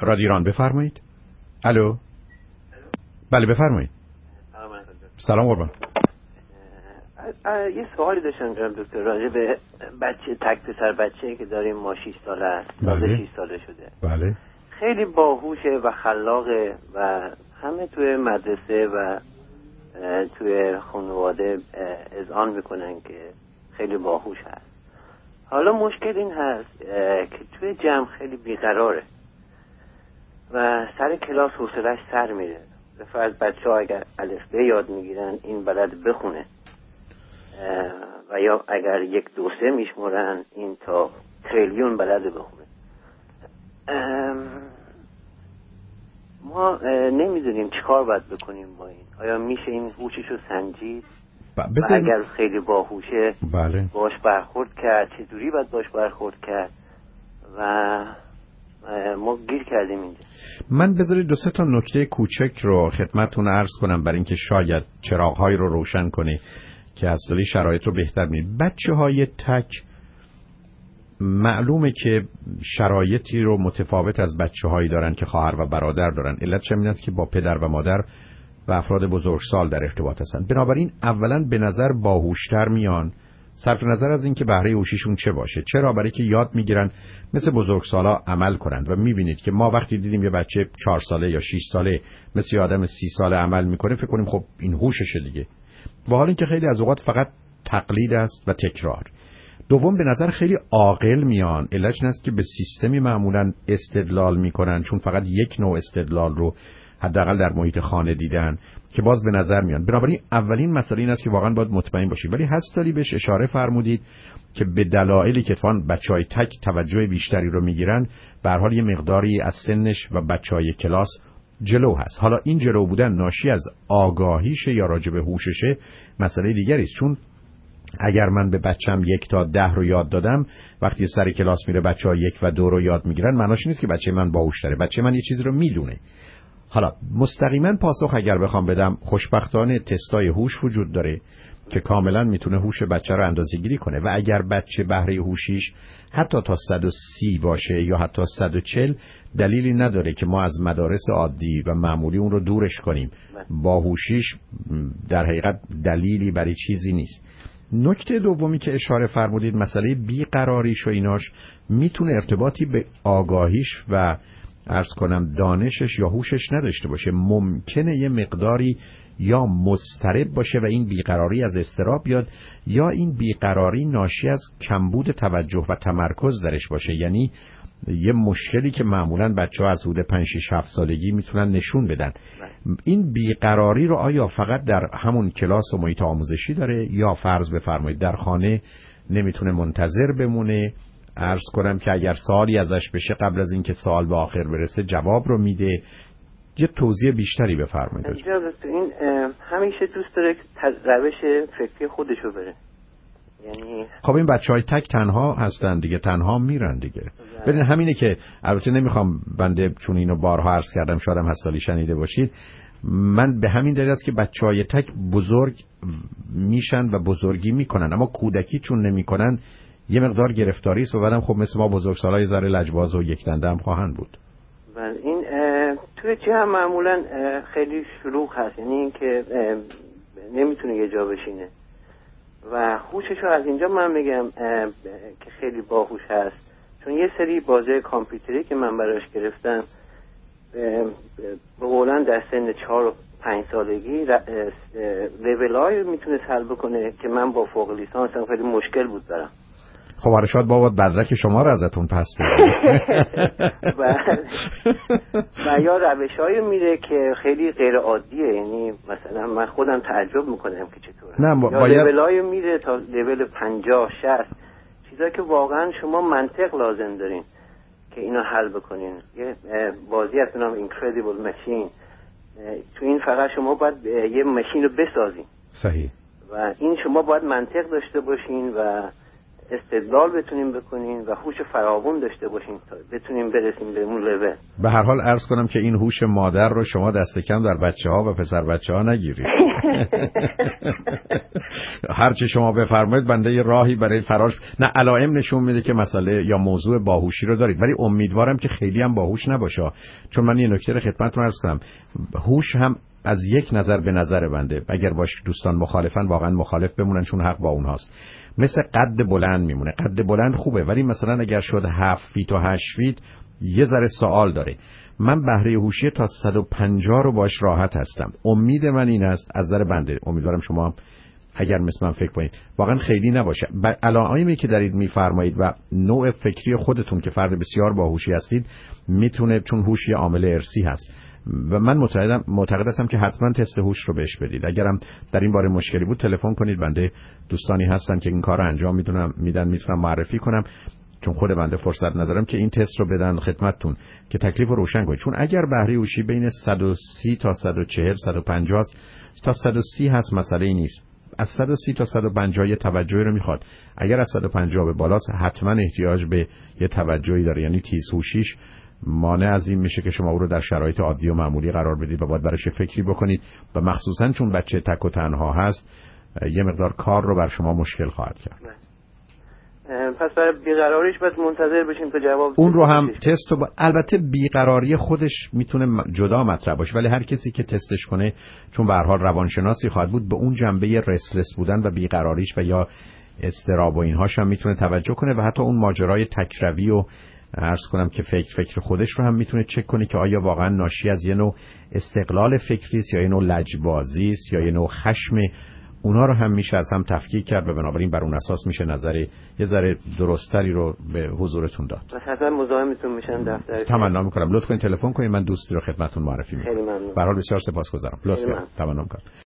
رادیو ایران بفرمایید. الو. بله بفرمایید. سلام قربان. یه سوالی داشتم جناب دکتر راجع به بچه تک پسر بچه‌ای که داریم، ما 6 ساله است. بله. 6 ساله شده. بله. خیلی باهوشه و خلاقه و همه توی مدرسه و توی خانواده اذعان میکنن که خیلی باهوش هست. حالا مشکل این هست که توی جمع خیلی بیقراره و سر کلاس حوصله‌اش سر میره. به فرض بچه‌ها اگر الف ب یاد میگیرن این بلد بخونه و یا اگر 1 2 3 میشمرن این تا تریلیون بلد بخونه. ما نمیدونیم چیکار باید بکنیم با این. آیا میشه این هوششو سنجید؟ و اگر خیلی باهوشه بله. باش برخورد کرد، چجوری باید باش برخورد کرد؟ و ما گیر کردیم اینجا. من بذارید 2 تا نکته کوچک رو خدمتتون عرض کنم برای اینکه شاید چراغ‌هایی رو روشن کنه که اصلی شرایط رو بهتر می‌بینید. بچه‌های تک معلومه که شرایطی رو متفاوت از بچه‌هایی دارن که خواهر و برادر دارن. علتش این است که با پدر و مادر و افراد بزرگسال در ارتباط هستن. بنابراین اولا به نظر باهوشتر میان، صرف نظر از اینکه بهره هوشیشون چه باشه. چرا؟ برای که یاد میگیرن مثل بزرگسالا عمل کنند و میبینید که ما وقتی دیدیم یه بچه 4 ساله یا 6 ساله مثل یه آدم 30 ساله عمل میکنه فکر کنیم خب این هوششه دیگه، با حال اینکه خیلی از اوقات فقط تقلید است و تکرار. دوم به نظر خیلی عاقل میان. علتش این است که به سیستمی معمولا استدلال میکنن، چون فقط یک نوع استدلال رو حداقل در محیط خانه دیدن که باز به نظر میان. بنابراین اولین مسئله این است که واقعا باید مطمئن باشید. ولی هستاری بهش اشاره فرمودید که به دلایلی که فان بچهای تک توجه بیشتری رو میگیرن، به هر حال یه مقداری از سنش و بچهای کلاس جلو هست. حالا این جلو بودن ناشی از آگاهیشه یا راجع به هوششه مسئله دیگری است. چون اگر من به بچم 1 تا 10 رو یاد دادم، وقتی سر کلاس میره بچه‌ها 1 و 2 رو یاد میگیرن، معناش نیست که بچه من باهوش‌تره. بچه من یه چیزی رو میدونه. حالا مستقیما پاسخ اگر بخوام بدم، خوشبختانه تستای هوش وجود داره که کاملا میتونه هوش بچه رو اندازه‌گیری کنه و اگر بچه بهره هوشیش حتی تا 130 باشه یا حتی 140، دلیلی نداره که ما از مدارس عادی و معمولی اون رو دورش کنیم. باهوشیش در حقیقت دلیلی برای چیزی نیست. نکته دومی که اشاره فرمودید مسئله بیقراریش و ایناش میتونه ارتباطی به آگاهیش و عرض کنم دانشش یا هوشش نداشته باشه. ممکنه یه مقداری یا مضطرب باشه و این بیقراری از اضطراب بیاد، یا این بیقراری ناشی از کمبود توجه و تمرکز درش باشه. یعنی یه مشکلی که معمولاً بچه‌ها از حدود 5 6 7 سالگی میتونن نشون بدن. این بیقراری رو آیا فقط در همون کلاس و محیط آموزشی داره یا فرض بفرمایید در خانه نمیتونه منتظر بمونه؟ عرض کنم که اگر سوالی ازش بشه قبل از اینکه سوال به آخر برسه جواب رو میده. یه توضیح بیشتری بفرمایید. این همیشه دوست داره روش فکری خودشو بره. یعنی خب این بچهای تک تنها هستن دیگه، تنها میرن دیگه. ببین همینه که البته نمیخوام بنده چون اینو بارها عرض کردم شادم هستالی شنیده باشید، من به همین دلیل است که بچهای تک بزرگ میشن و بزرگی میکنن، اما کودکی چون نمیکنن یه مقدار گرفتاری است و بعدم خب مثل ما بزرگسالای ذره لجباز و یک دنده هم خواهند بود. بله این توی جمع معمولا خیلی شلوغ هست، یعنی این که نمیتونه یه جا بشینه و هوششو از اینجا من میگم که خیلی باهوش هست، چون یه سری بازی کامپیوتری که من براش گرفتم به قولن در سن 4 و 5 سالگی لیولای میتونه حل بکنه که من با فوق لیسانسم خیلی مشکل بود برام. خب ارشاد بابا مدرک شما رو ازتون پس بگیره. و یا روش‌هایی میره که خیلی غیر عادیه، یعنی مثلا من خودم تعجب میکنم که چطوره. نه یا لیولای میره تا لیول 50 60، چیزایی که واقعا شما منطق لازم دارین که اینو حل بکنین. یه بازی هست به نام اینکردیبل ماشین، تو این فقط شما باید یه ماشین رو بسازین. صحیح. و این شما باید منطق داشته باشین و استدلال بتونیم بکنین و هوش فراوان داشته باشین تا بتونیم برسیم به اون لول. به هر حال عرض کنم که این هوش مادر رو شما دست کم در بچه‌ها و پسر بچه‌ها نگیرید. هر چه شما بفرمایید بنده یه راهی برای فرارش. نه، علائم نشون میده که مسئله یا موضوع باهوشی رو دارید، ولی امیدوارم که خیلی هم باهوش نباشه، چون من یه نکته رو خدمتتون عرض کنم. هوش هم از یک نظر به نظر بنده، اگر باش دوستان مخالفن واقعا مخالف بمونن، چون حق با اونهاست. مثل قد بلند میمونه. قد بلند خوبه، ولی مثلا اگر شد 7 فیت و 8 فیت یه ذره سوال داره. من بهره هوشی تا 150 رو باش راحت هستم. امید من این است، از نظر بنده، امیدوارم شما اگر مثل من فکر کنید واقعا خیلی نباشه. علائمی که دارید میفرمایید و نوع فکری خودتون که فرد بسیار باهوشی هستید میتونه، چون هوش یه عامل ارثی هست و من معتقد هستم که حتما تست هوش رو بهش بدید. اگرم در این باره مشکلی بود تلفن کنید، بنده دوستانی هستن که این کار رو انجام میدن، میتونم معرفی کنم، چون خود بنده فرصت ندارم که این تست رو بدن خدمتتون که تکلیف رو روشن کنید. چون اگر بهره هوشی بین 130 تا 140 150 تا 130 هست مسئله نیست. از 130 تا 150 یه توجهی رو میخواد. اگر از 150 به بالاست حتما احتیاج به یه توجهی داره، یعنی تیز هوشیش مانع از این میشه که شما او رو در شرایط عادی و معمولی قرار بدید و باید براش فکری بکنید و مخصوصا چون بچه تک و تنها هست یه مقدار کار رو بر شما مشکل خواهد کرد. پس برای بیقراریش باید منتظر بشیم تا جواب اون رو هم تست رو البته بیقراری خودش میتونه جدا مطرح باشه، ولی هر کسی که تستش کنه چون به هر حال روانشناسی خواهد بود به اون جنبه رسلس بودن و بیقراریش و یا اضطراب و اینهاش هم میتونه توجه کنه و حتی اون ماجرای تکروی و عرض کنم که فکر خودش رو هم میتونه چک کنه که آیا واقعا ناشی از یه نوع استقلال فکری است یا یه نوع لجبازی است یا یه نوع خشم. اونا رو هم میشه از هم تفکیک کرد و بنابراین بر اون اساس میشه نظر یه ذره درستری رو به حضورتون داد. حتما مزاحمتون میشم دفتر. تمنا میکنم لطف کنید تلفن کنید، من دوستی رو خدمتتون معرفی میکنم. خیلی ممنون. به هر حال بسیار سپاسگزارم. لطف کنید تمنا میکنم.